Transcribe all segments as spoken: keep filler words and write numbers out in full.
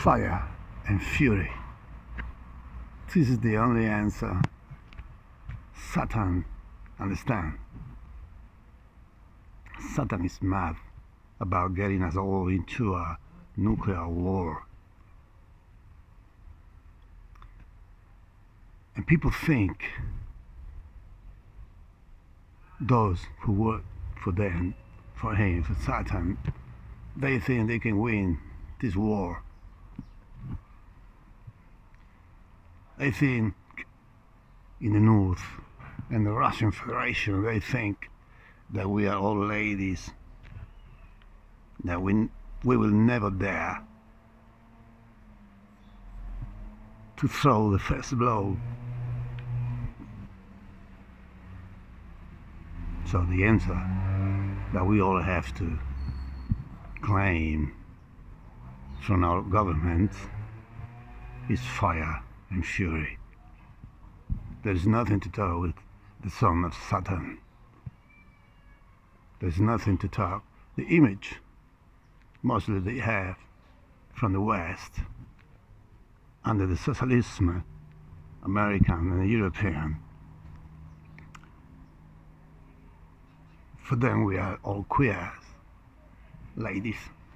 fire and fury. This is the only answer Satan understands. Satan is mad about getting us all into a nuclear war. And people think those who work for them, for him, for Satan, they think they can win this war. They think in the North and the Russian Federation, they think that we are all ladies, that we, we will never dare to throw the first blow. So the answer that we all have to claim from our government is fire and fury. There is nothing to talk with the son of Satan. There's nothing to talk. The image mostly they have from the West under the socialism, American and European. For them we are all queers, ladies.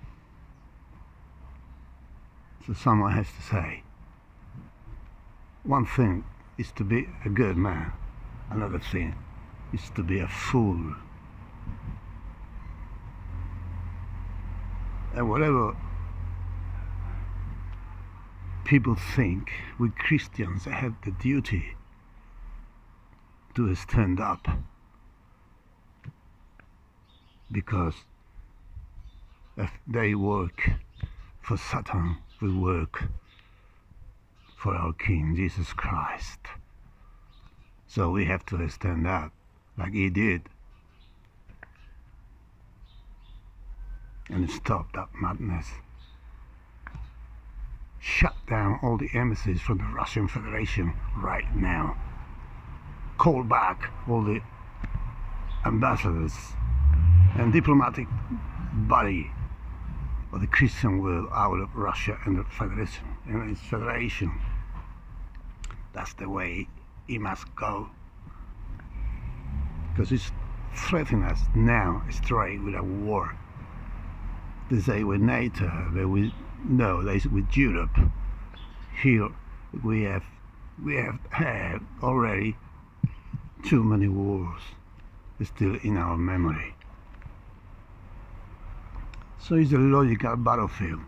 So someone has to say, one thing is to be a good man, another thing is to be a fool. And whatever people think, we Christians have the duty to stand up, because if they work for Satan, we work for our King Jesus Christ. So we have to stand up like he did and stop that madness. Shut down all the embassies from the Russian Federation right now. Call back all the ambassadors and diplomatic body of the Christian world out of Russia and the Federation and its Federation. That's the way it must go. Because it's threatening us now straight with a war. They say with NATO, but we no, they say with Europe. Here we have we have had already too many wars still in our memory. So it's a logical battlefield.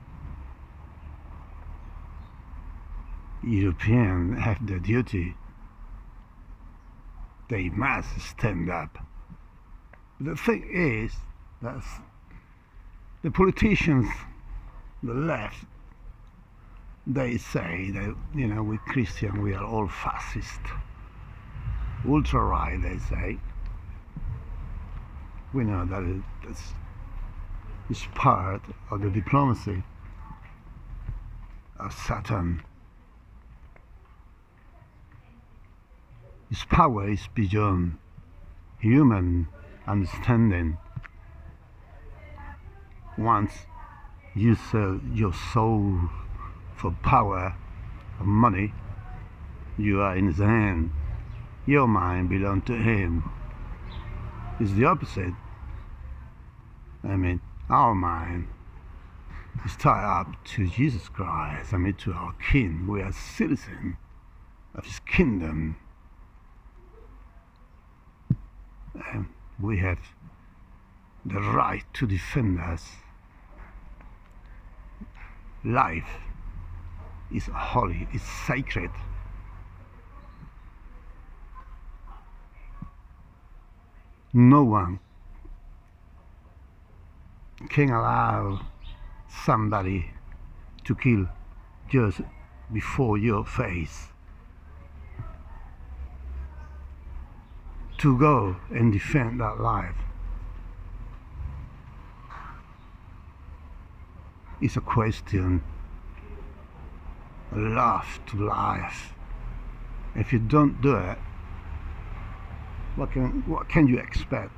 Europeans have the duty. They must stand up. The thing is that the politicians, the left, they say that, you know, we Christians, we are all fascist. Ultra-right, they say. We know that it, that's is part of the diplomacy of Satan. His power is beyond human understanding. Once you sell your soul for power or money, you are in his hand. Your mind belongs to him. It's the opposite. I mean, our mind is tied up to Jesus Christ, I mean to our King. We are citizens of his kingdom. And we have the right to defend us. Life is holy, it's sacred. No one can allow somebody to kill just before your face. To go and defend that life is a question of love to life. If you don't do it, what can what can you expect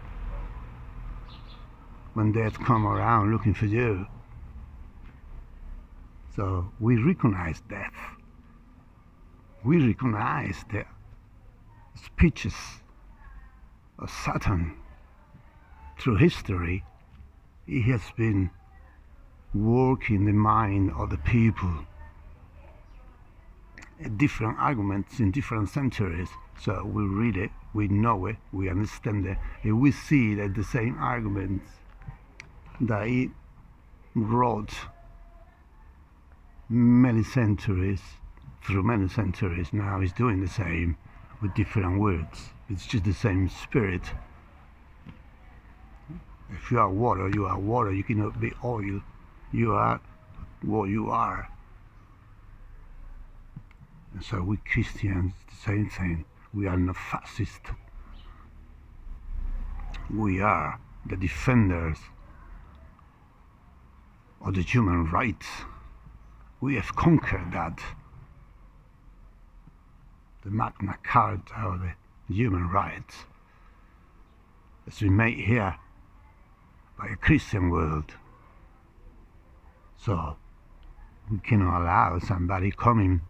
when death come around looking for you? So we recognize death. We recognize the speeches of Satan through history. He has been working the mind of the people, different arguments in different centuries. So we read it, we know it, we understand it, and we see that the same arguments that he wrote many centuries, through many centuries, now he's doing the same with different words. It's just the same spirit. If you are water, you are water. You cannot be oil. You are what you are. And so we Christians, the same thing. We are not fascist. We are the defenders of the human rights. We have conquered that. The Magna Carta of the human rights has been made here by a Christian world. So we cannot allow somebody coming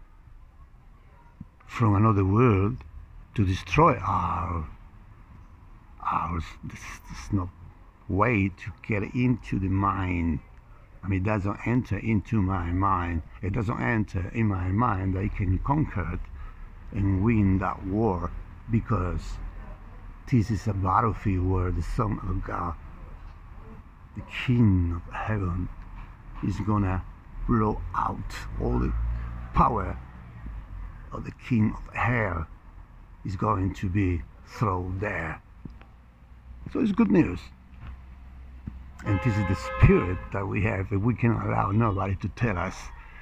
from another world to destroy our ours. This is no way to get into the mind. I mean, it doesn't enter into my mind. It doesn't enter in my mind that I can conquer it and win that war, because this is a battlefield where the Son of God, the King of Heaven, is gonna blow out all the power of the King of Hell. Is going to be thrown there. So it's good news. And this is the spirit that we have, and we cannot allow nobody to tell us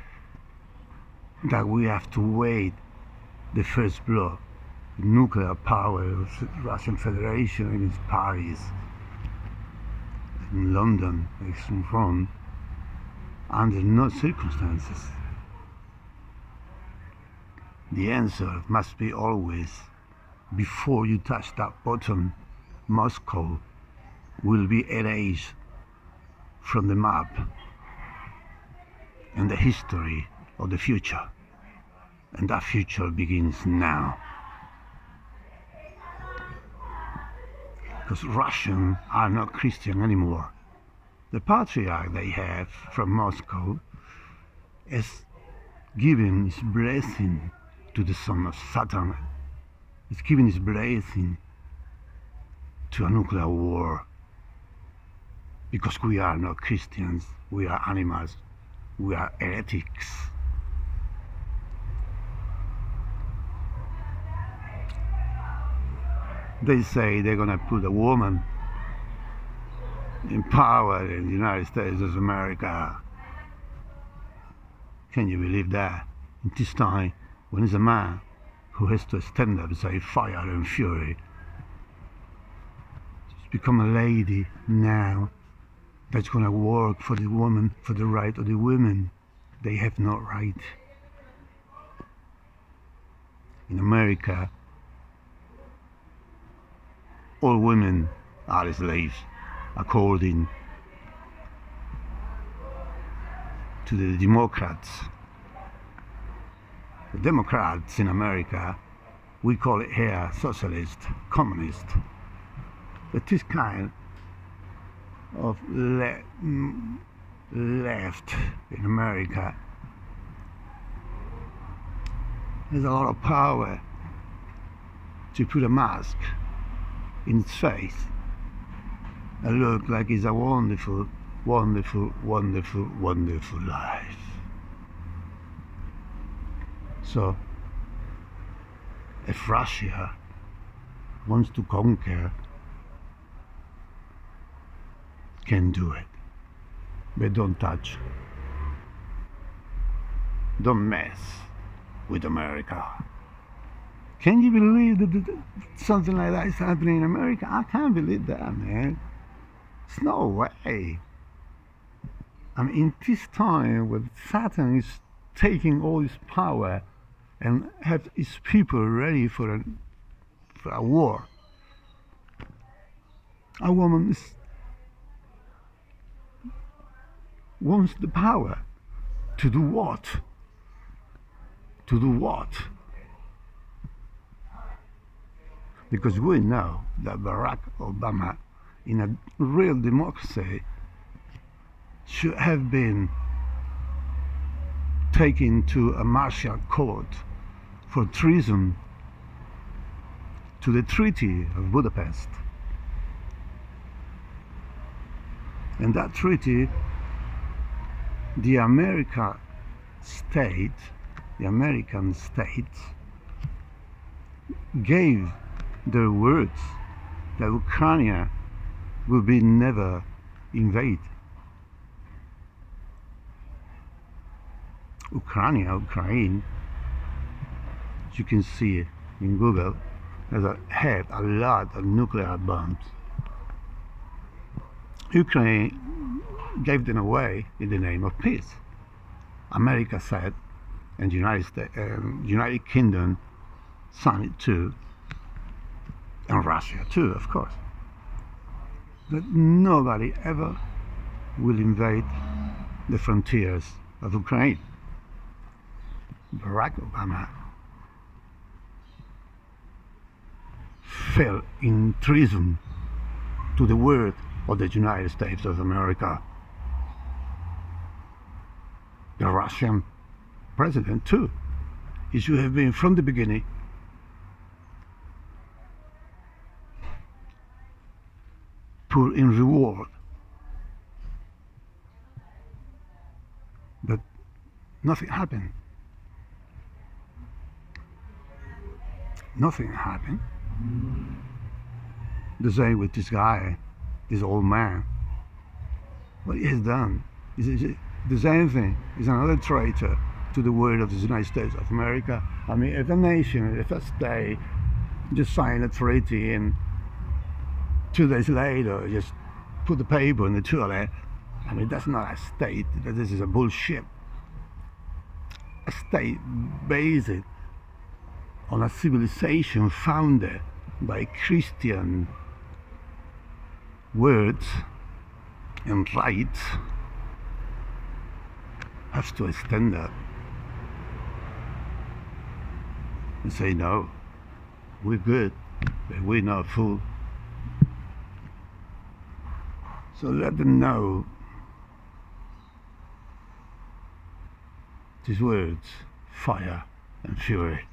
that we have to wait the first blow. The nuclear power of the Russian Federation against Paris, in London, against Rome, under no circumstances. The answer must be always, before you touch that button, Moscow will be erased from the map and the history of the future. And that future begins now. Because Russians are not Christian anymore. The patriarch they have from Moscow is giving his blessing to the son of Satan. He's giving his blessing to a nuclear war. Because we are not Christians, we are animals, we are heretics. They say they're gonna put a woman in power in the United States of America. Can you believe that? In this time, when it's a man who has to stand up and say fire and fury, she's become a lady now that's gonna work for the woman, for the right of the women. They have no right. In America, all women are slaves, according to the Democrats. The Democrats in America, we call it here socialist, communist. But this kind of le left in America has a lot of power to put a mask in its face and look like it's a wonderful, wonderful, wonderful, wonderful life. So, if Russia wants to conquer, can do it, but don't touch, don't mess with America. Can you believe that something like that is happening in America? I can't believe that, man. It's no way. I mean, in this time when Satan is taking all his power and have his people ready for a, for a war, a woman is, wants the power To do what? To do what? Because we know that Barack Obama, in a real democracy, should have been taken to a martial court for treason to the Treaty of Budapest. And that treaty, the American state, the American states gave their words that Ukraine will be never invaded. Ukraine, Ukraine, as you can see in Google, has a, had a lot of nuclear bombs. Ukraine gave them away in the name of peace. America said, and the United States, um, United Kingdom signed it too, and Russia too, of course. That nobody ever will invade the frontiers of Ukraine. Barack Obama fell in treason to the word of the United States of America. The Russian president too. He should have been from the beginning put in reward. But nothing happened. Nothing happened. The same with this guy, this old man. What he has done is the same thing. He's another traitor to the word of the United States of America. I mean, if a nation, if a state just sign a treaty and two days later just put the paper in the toilet, I mean, that's not a state. This is a bullshit. A state based on a civilization founded by Christian words and rights has to stand up and say, no, we're good, but we're not fool. So let them know these words, fire and fury.